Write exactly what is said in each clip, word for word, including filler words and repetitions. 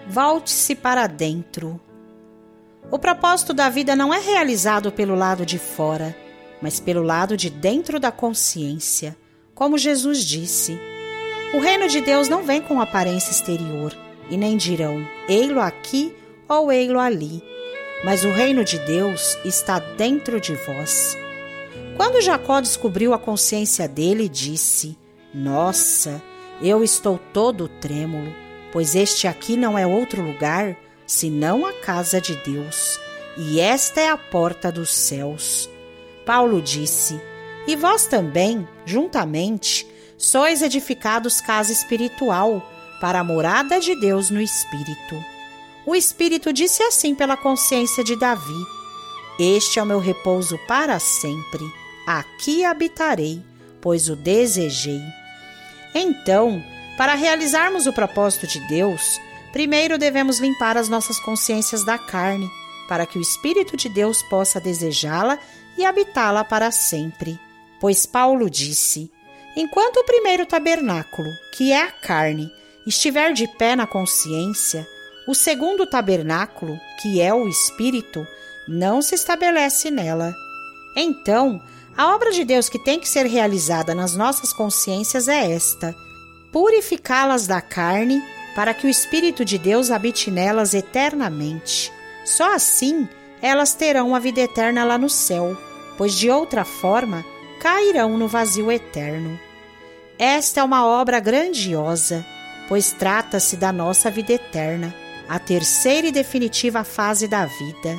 Volte-se para dentro. O propósito da vida não é realizado pelo lado de fora, mas pelo lado de dentro da consciência, como Jesus disse. O reino de Deus não vem com aparência exterior, e nem dirão, ei-lo aqui ou ei-lo ali, mas o reino de Deus está dentro de vós. Quando Jacó descobriu a consciência dele, disse, nossa, eu estou todo trêmulo, pois este aqui não é outro lugar, senão a casa de Deus, e esta é a porta dos céus. Paulo disse, e vós também, juntamente, sois edificados casa espiritual, para a morada de Deus no Espírito. O Espírito disse assim pela consciência de Davi, este é o meu repouso para sempre, aqui habitarei, pois o desejei. Então, para realizarmos o propósito de Deus, primeiro devemos limpar as nossas consciências da carne, para que o Espírito de Deus possa desejá-la e habitá-la para sempre. Pois Paulo disse, enquanto o primeiro tabernáculo, que é a carne, estiver de pé na consciência, o segundo tabernáculo, que é o Espírito, não se estabelece nela. Então, a obra de Deus que tem que ser realizada nas nossas consciências é esta, purificá-las da carne, para que o Espírito de Deus habite nelas eternamente. Só assim elas terão a vida eterna lá no céu, pois de outra forma cairão no vazio eterno. Esta é uma obra grandiosa, pois trata-se da nossa vida eterna, a terceira e definitiva fase da vida.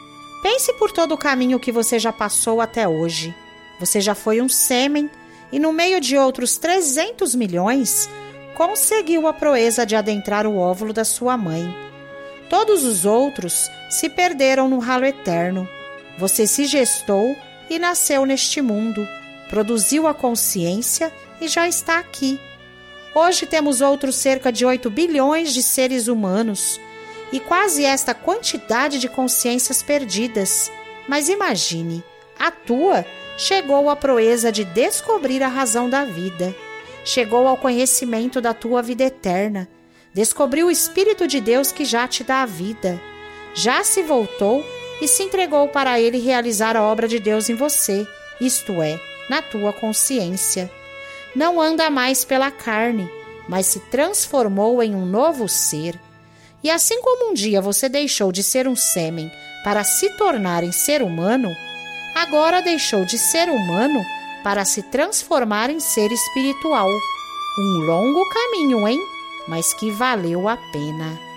Pense por todo o caminho que você já passou até hoje. Você já foi um sêmen e no meio de outros trezentos milhões, conseguiu a proeza de adentrar o óvulo da sua mãe. Todos os outros se perderam no ralo eterno. Você se gestou e nasceu neste mundo, produziu a consciência e já está aqui. Hoje temos outros cerca de oito bilhões de seres humanos e quase esta quantidade de consciências perdidas. Mas imagine, a tua chegou à proeza de descobrir a razão da vida. Chegou ao conhecimento da tua vida eterna. Descobriu o Espírito de Deus que já te dá a vida. Já se voltou e se entregou para ele realizar a obra de Deus em você, isto é, na tua consciência. Não anda mais pela carne, mas se transformou em um novo ser. E assim como um dia você deixou de ser um sêmen para se tornar em ser humano, agora deixou de ser humano para se transformar em ser espiritual. Um longo caminho, hein? Mas que valeu a pena.